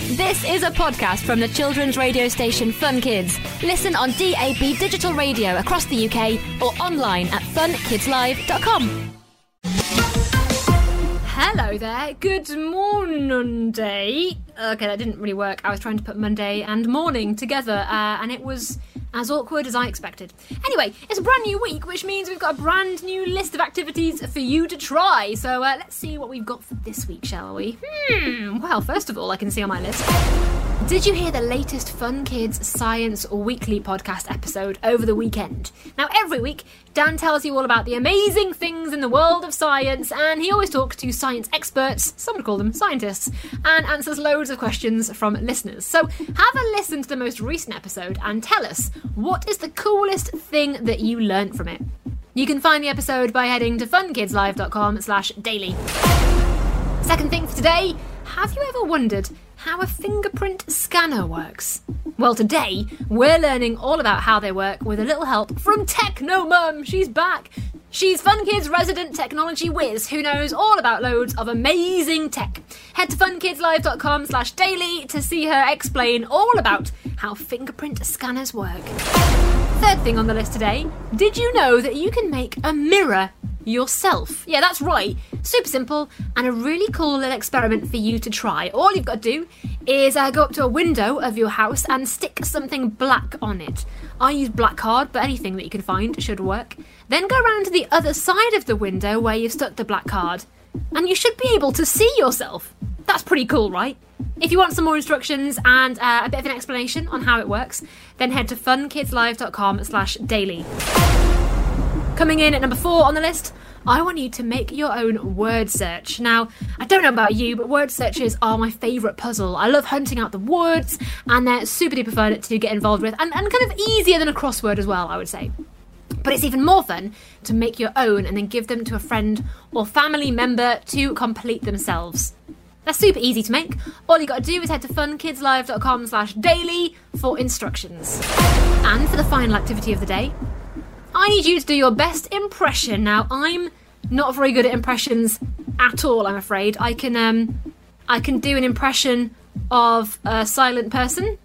This is a podcast from the children's radio station Fun Kids. Listen on DAB digital radio across the UK or online at funkidslive.com. Hello there, good morning. Okay, that didn't really work. I was trying to put Monday and morning together, and it was as awkward as I expected. Anyway, it's a brand new week, which means we've got a brand new list of activities for you to try. So let's see what we've got for this week, shall we? Well, first of all, I can see on my list. Did you hear the latest Fun Kids Science Weekly podcast episode over the weekend? Now, every week, Dan tells you all about the amazing things in the world of science, and he always talks to science experts, some would call them scientists, and answers loads of questions from listeners. So have a listen to the most recent episode and tell us, what is the coolest thing that you learnt from it? You can find the episode by heading to funkidslive.com/daily. Second thing for today, have you ever wondered how a fingerprint scanner works? Well, today we're learning all about how they work with a little help from Technomum. She's back. She's Fun Kids' resident technology whiz who knows all about loads of amazing tech. Head to funkidslive.com/daily to see her explain all about how fingerprint scanners work. Third thing on the list today, did you know that you can make a mirror yourself? Yeah, that's right. Super simple and a really cool little experiment for you to try. All you've got to do is go up to a window of your house and stick something black on it. I use black card, but anything that you can find should work. Then go around to the other side of the window where you've stuck the black card, and you should be able to see yourself. That's pretty cool, right? If you want some more instructions and a bit of an explanation on how it works, then head to funkidslive.com/daily. Coming in at number 4 on the list, I want you to make your own word search. Now, I don't know about you, but word searches are my favourite puzzle. I love hunting out the words, and they're super duper fun to get involved with, and kind of easier than a crossword as well, I would say. But it's even more fun to make your own and then give them to a friend or family member to complete themselves. They're super easy to make. All you got to do is head to funkidslive.com/daily for instructions. And for the final activity of the day, I need you to do your best impression. Now, I'm not very good at impressions at all, I'm afraid. I can do an impression of a silent person.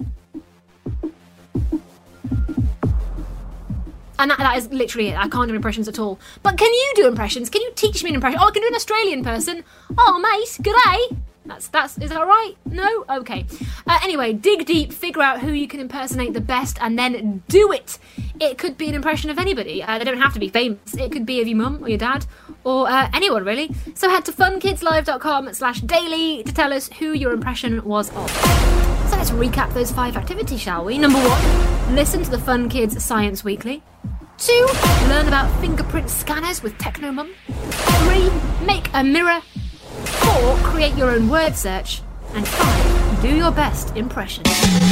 And that is literally it. I can't do impressions at all. But can you do impressions? Can you teach me an impression? Oh, I can do an Australian person. Oh, mate, g'day. Is that right? No? Okay. Anyway, dig deep, figure out who you can impersonate the best, and then do it. It could be an impression of anybody. They don't have to be famous. It could be of your mum or your dad or anyone, really. So head to funkidslive.com/daily to tell us who your impression was of. So let's recap those 5 activities, shall we? Number 1, listen to the Fun Kids Science Weekly. 2, learn about fingerprint scanners with Technomum. 3, make a mirror. 4, create your own word search. And 5, do your best impression.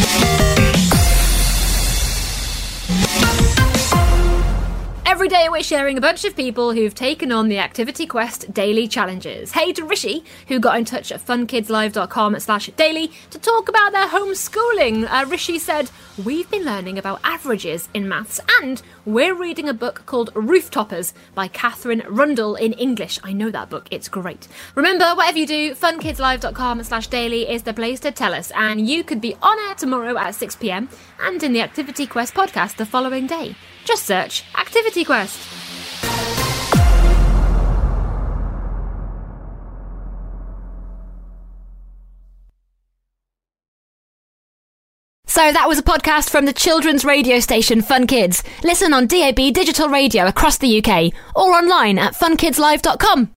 Every day we're sharing a bunch of people who've taken on the Activity Quest daily challenges. Hey to Rishi, who got in touch at funkidslive.com/daily to talk about their homeschooling. Rishi said, we've been learning about averages in maths and we're reading a book called Rooftoppers by Catherine Rundle in English. I know that book, it's great. Remember, whatever you do, funkidslive.com/daily is the place to tell us, and you could be on air tomorrow at 6 p.m. and in the Activity Quest podcast the following day. Just search Activity Quest. So that was a podcast from the children's radio station Fun Kids. Listen on DAB digital radio across the UK or online at funkidslive.com.